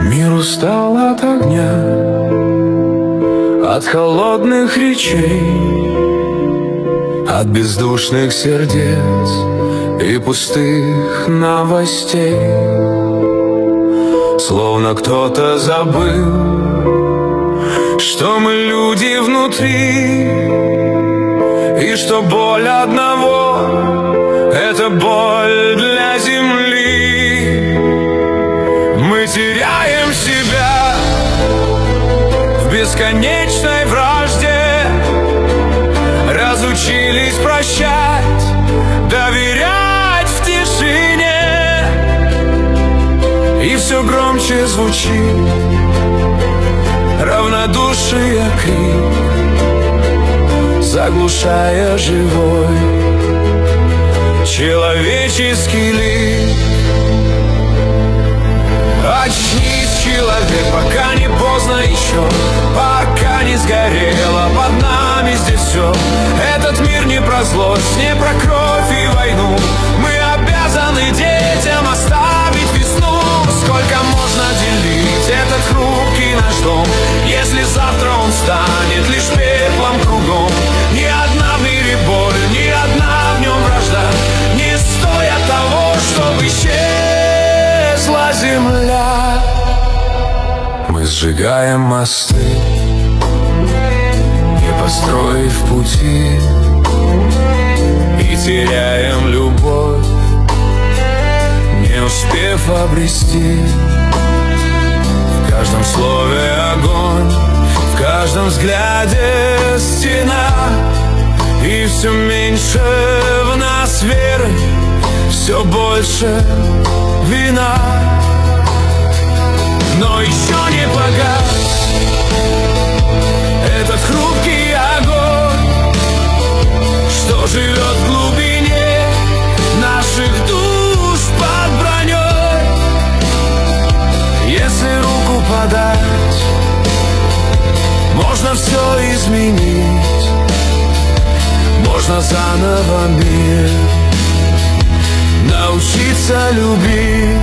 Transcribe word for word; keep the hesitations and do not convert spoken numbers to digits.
Мир устал от огня, от холодных речей, от бездушных сердец и пустых новостей. Словно кто-то забыл, что мы люди внутри, и что боль одного — это боль для земли. Мы теряем себя в бесконечной вражде, разучились прощать, доверять в тишине, и все громче звучит равнодушие крик, заглушая живой человеческий лик. Очнись, человек, пока не поздно еще, пока не сгорело под нами здесь все. Этот мир не про злость, не про кровь и войну. Мы обязаны детям оставить весну. Сколько можно делить этот хрупкий наш дом, если завтра он станет лишь пеплом кругом? Ни одна в мире боль, ни одна в нем вражда не стоят того, чтобы исчезла земля. Мы сжигаем мосты, не построив пути, и теряем любовь, не успев обрести. В каждом слове огонь, в каждом взгляде стена, и все меньше в нас веры, все больше вина. Но еще не погас этот хрупкий огонь, что живет в глубине наших душ под броней. Если руку подать, можно все изменить, можно заново мир научиться любить.